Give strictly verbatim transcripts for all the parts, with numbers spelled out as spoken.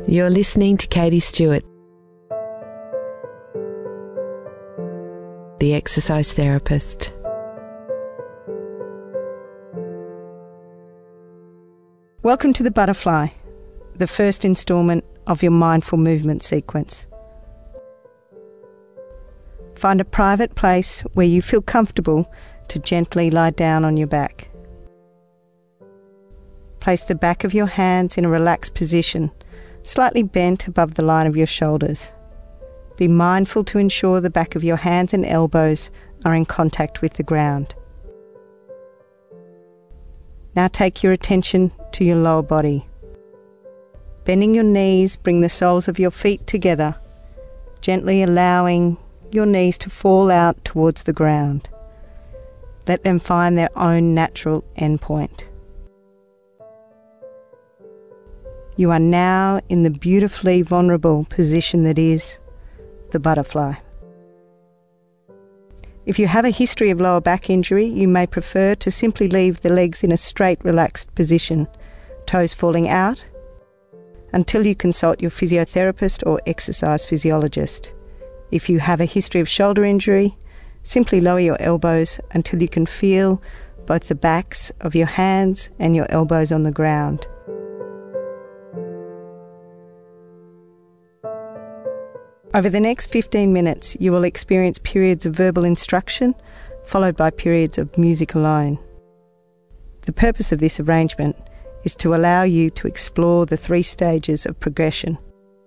You're listening to Katie Stewart, the exercise therapist. Welcome to the butterfly, the first instalment of your mindful movement sequence. Find a private place where you feel comfortable to gently lie down on your back. Place the back of your hands in a relaxed position, slightly bent above the line of your shoulders. Be mindful to ensure the back of your hands and elbows are in contact with the ground. Now take your attention to your lower body. Bending your knees, bring the soles of your feet together, gently allowing your knees to fall out towards the ground. Let them find their own natural endpoint. You are now in the beautifully vulnerable position that is the butterfly. If you have a history of lower back injury, you may prefer to simply leave the legs in a straight, relaxed position, toes falling out, until you consult your physiotherapist or exercise physiologist. If you have a history of shoulder injury, simply lower your elbows until you can feel both the backs of your hands and your elbows on the ground. Over the next fifteen minutes, you will experience periods of verbal instruction, followed by periods of music alone. The purpose of this arrangement is to allow you to explore the three stages of progression,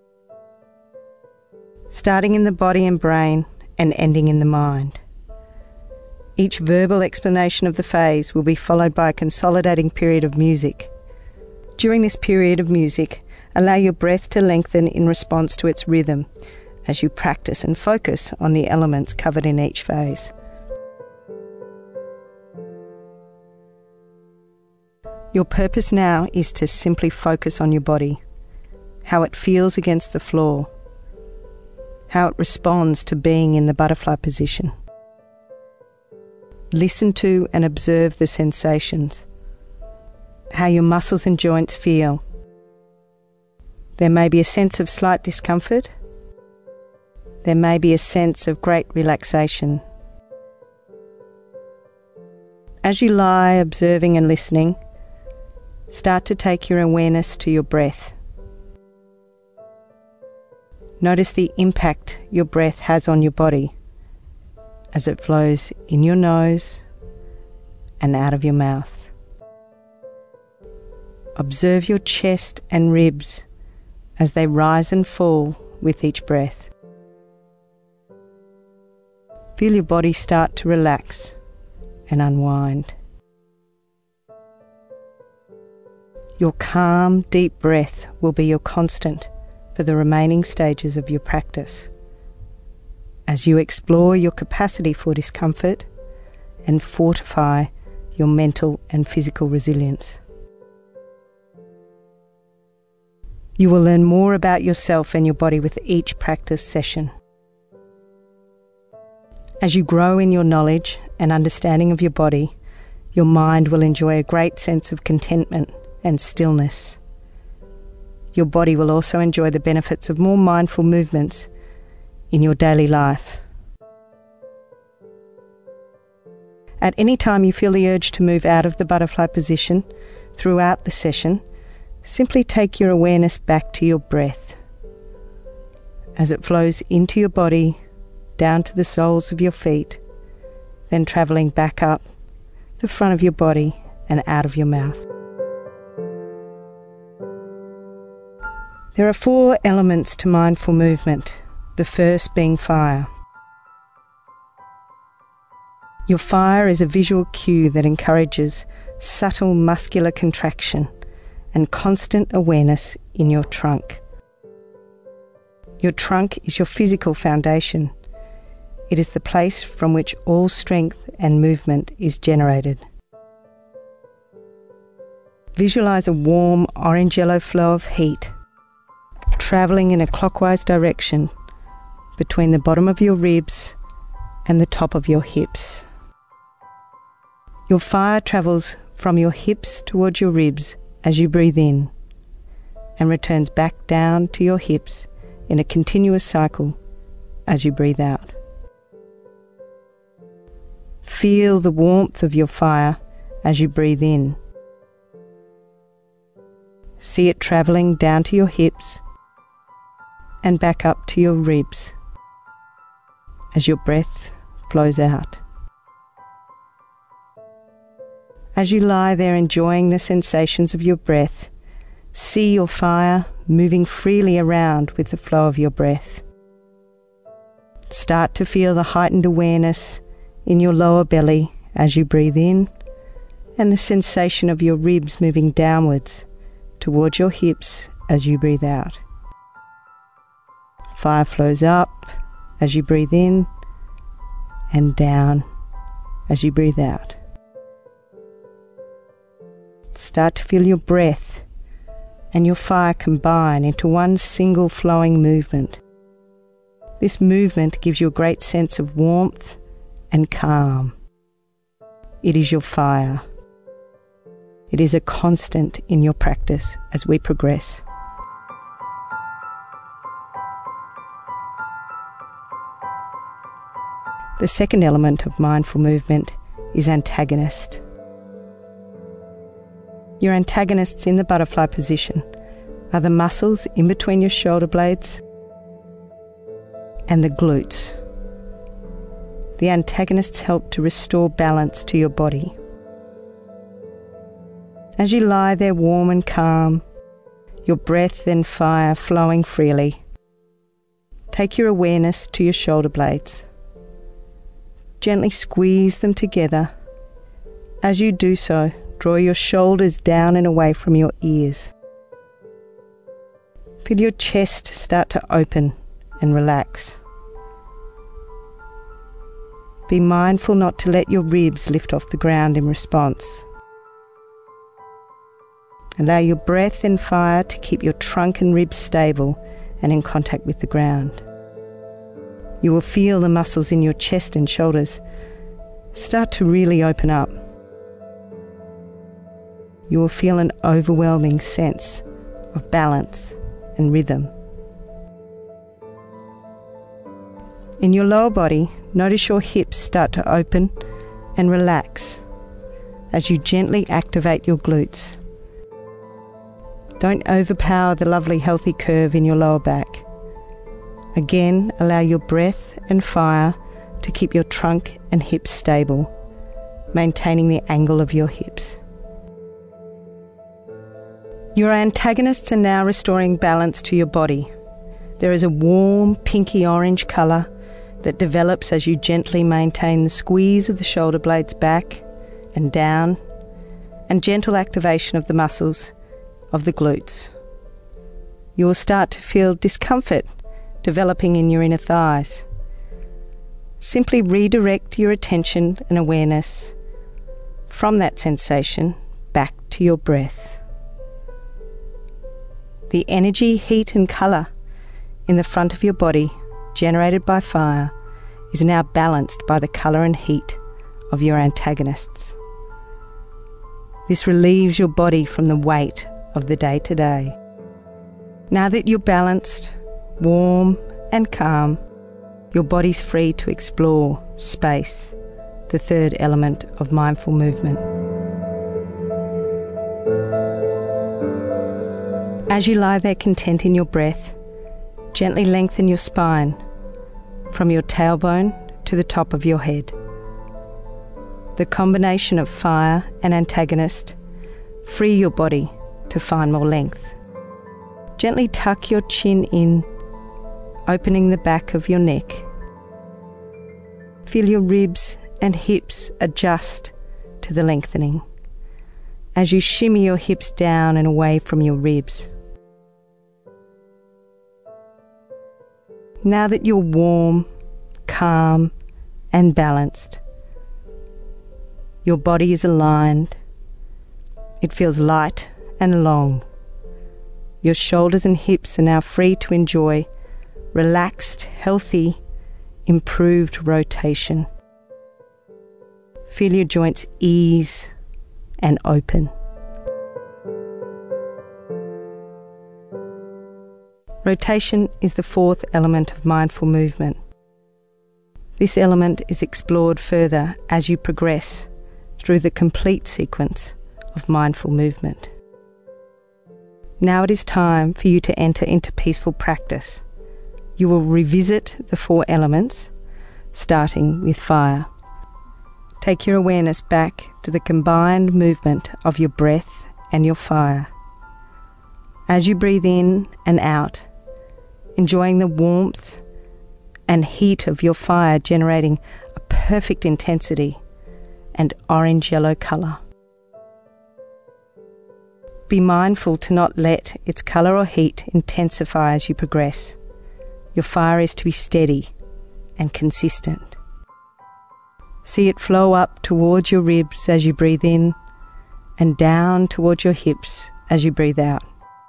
starting in the body and brain and ending in the mind. Each verbal explanation of the phase will be followed by a consolidating period of music. During this period of music, allow your breath to lengthen in response to its rhythm, as you practice and focus on the elements covered in each phase. Your purpose now is to simply focus on your body, how it feels against the floor, how it responds to being in the butterfly position. Listen to and observe the sensations, how your muscles and joints feel. There may be a sense of slight discomfort. There may be a sense of great relaxation. As you lie observing and listening, start to take your awareness to your breath. Notice the impact your breath has on your body as it flows in your nose and out of your mouth. Observe your chest and ribs as they rise and fall with each breath. Feel your body start to relax and unwind. Your calm, deep breath will be your constant for the remaining stages of your practice, as you explore your capacity for discomfort and fortify your mental and physical resilience. You will learn more about yourself and your body with each practice session. As you grow in your knowledge and understanding of your body, your mind will enjoy a great sense of contentment and stillness. Your body will also enjoy the benefits of more mindful movements in your daily life. At any time you feel the urge to move out of the butterfly position throughout the session, simply take your awareness back to your breath as it flows into your body, down to the soles of your feet, then travelling back up the front of your body and out of your mouth. There are four elements to mindful movement, the first being fire. Your fire is a visual cue that encourages subtle muscular contraction and constant awareness in your trunk. Your trunk is your physical foundation. It is the place from which all strength and movement is generated. Visualize a warm orange-yellow flow of heat travelling in a clockwise direction between the bottom of your ribs and the top of your hips. Your fire travels from your hips towards your ribs as you breathe in, and returns back down to your hips in a continuous cycle as you breathe out. Feel the warmth of your fire as you breathe in. See it travelling down to your hips and back up to your ribs as your breath flows out. As you lie there enjoying the sensations of your breath, see your fire moving freely around with the flow of your breath. Start to feel the heightened awareness in your lower belly as you breathe in, and the sensation of your ribs moving downwards towards your hips as you breathe out. Fire flows up as you breathe in and down as you breathe out. Start to feel your breath and your fire combine into one single flowing movement. This movement gives you a great sense of warmth and calm. It is your fire. It is a constant in your practice as we progress. The second element of mindful movement is antagonist. Your antagonists in the butterfly position are the muscles in between your shoulder blades and the glutes. The antagonists help to restore balance to your body. As you lie there warm and calm, your breath and fire flowing freely, take your awareness to your shoulder blades. Gently squeeze them together. As you do so, draw your shoulders down and away from your ears. Feel your chest start to open and relax. Be mindful not to let your ribs lift off the ground in response. Allow your breath and fire to keep your trunk and ribs stable and in contact with the ground. You will feel the muscles in your chest and shoulders start to really open up. You will feel an overwhelming sense of balance and rhythm. In your lower body, notice your hips start to open and relax as you gently activate your glutes. Don't overpower the lovely healthy curve in your lower back. Again, allow your breath and fire to keep your trunk and hips stable, maintaining the angle of your hips. Your antagonists are now restoring balance to your body. There is a warm pinky orange colour that develops as you gently maintain the squeeze of the shoulder blades back and down, and gentle activation of the muscles of the glutes. You will start to feel discomfort developing in your inner thighs. Simply redirect your attention and awareness from that sensation back to your breath. The energy, heat and colour in the front of your body, generated by fire, is now balanced by the colour and heat of your antagonists. This relieves your body from the weight of the day-to-day. Now that you're balanced, warm and calm, your body's free to explore space, the third element of mindful movement. As you lie there content in your breath, gently lengthen your spine from your tailbone to the top of your head. The combination of fire and antagonist free your body to find more length. Gently tuck your chin in, opening the back of your neck. Feel your ribs and hips adjust to the lengthening as you shimmy your hips down and away from your ribs. Now that you're warm, calm and balanced, your body is aligned. It feels light and long. Your shoulders and hips are now free to enjoy relaxed, healthy, improved rotation. Feel your joints ease and open. Rotation is the fourth element of mindful movement. This element is explored further as you progress through the complete sequence of mindful movement. Now it is time for you to enter into peaceful practice. You will revisit the four elements, starting with fire. Take your awareness back to the combined movement of your breath and your fire. As you breathe in and out, enjoying the warmth and heat of your fire generating a perfect intensity and orange-yellow colour. Be mindful to not let its colour or heat intensify as you progress. Your fire is to be steady and consistent. See it flow up towards your ribs as you breathe in and down towards your hips as you breathe out.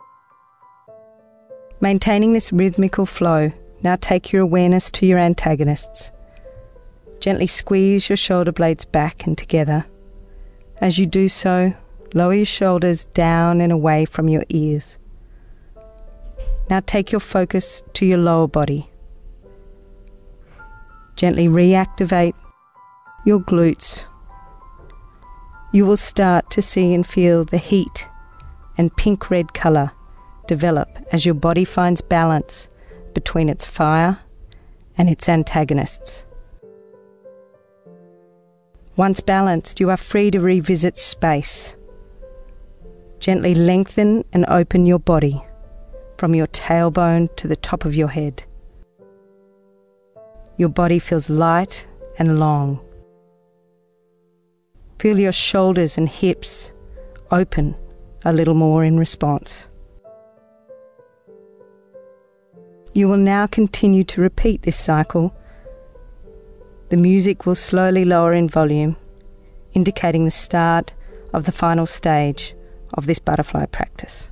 Maintaining this rhythmical flow, now take your awareness to your antagonists. Gently squeeze your shoulder blades back and together. As you do so, lower your shoulders down and away from your ears. Now take your focus to your lower body. Gently reactivate your glutes. You will start to see and feel the heat and pink-red colour develop as your body finds balance between its fire and its antagonists. Once balanced, you are free to revisit space. Gently lengthen and open your body from your tailbone to the top of your head. Your body feels light and long. Feel your shoulders and hips open a little more in response. You will now continue to repeat this cycle. The music will slowly lower in volume, indicating the start of the final stage of this butterfly practice.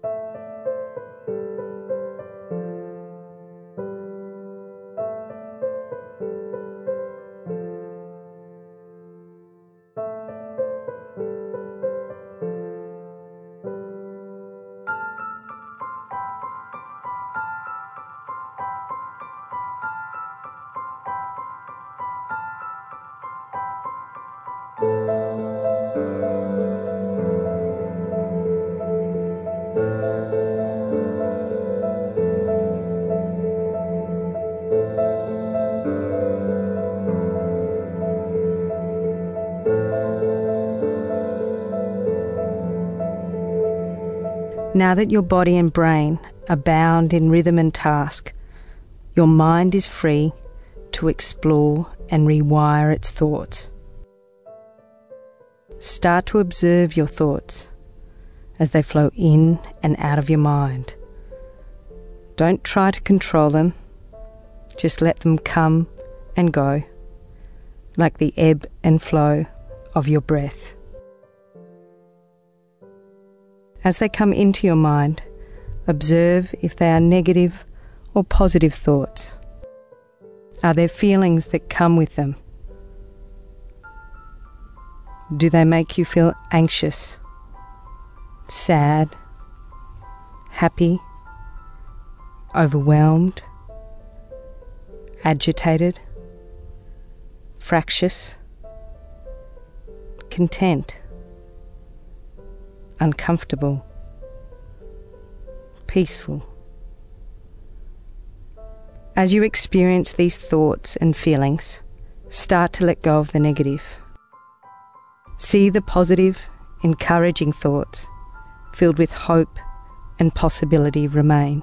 Now that your body and brain are bound in rhythm and task, your mind is free to explore and rewire its thoughts. Start to observe your thoughts as they flow in and out of your mind. Don't try to control them, just let them come and go, like the ebb and flow of your breath. As they come into your mind, observe if they are negative or positive thoughts. Are there feelings that come with them? Do they make you feel anxious, sad, happy, overwhelmed, agitated, fractious, content, uncomfortable, peaceful? As you experience these thoughts and feelings, start to let go of the negative. See the positive, encouraging thoughts filled with hope and possibility remain.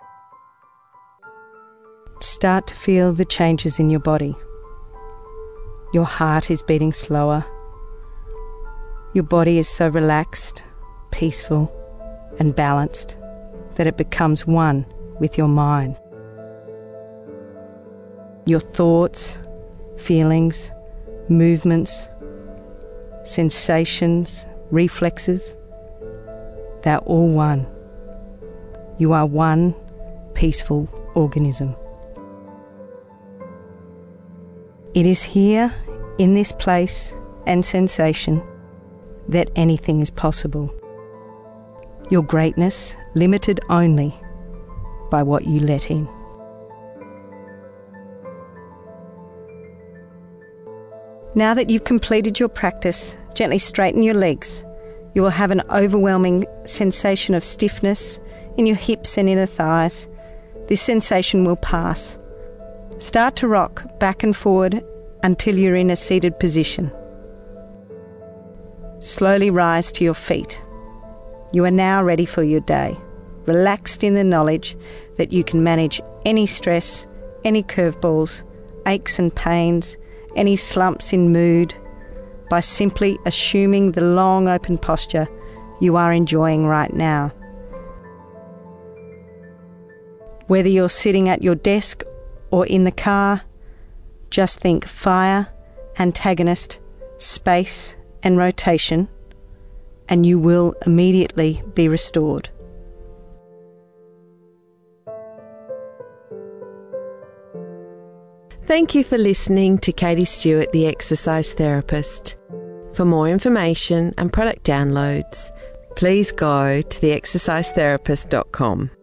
Start to feel the changes in your body. Your heart is beating slower. Your body is so relaxed, peaceful, and balanced that it becomes one with your mind. Your thoughts, feelings, movements, sensations, reflexes, they're all one. You are one peaceful organism. It is here, in this place and sensation, that anything is possible. Your greatness limited only by what you let in. Now that you've completed your practice, gently straighten your legs. You will have an overwhelming sensation of stiffness in your hips and inner thighs. This sensation will pass. Start to rock back and forward until you're in a seated position. Slowly rise to your feet. You are now ready for your day, relaxed in the knowledge that you can manage any stress, any curveballs, aches and pains, any slumps in mood, by simply assuming the long open posture you are enjoying right now. Whether you're sitting at your desk or in the car, just think fire, antagonist, space and rotation, and you will immediately be restored. Thank you for listening to Katie Stewart, the Exercise Therapist. For more information and product downloads, please go to the exercise therapist dot com.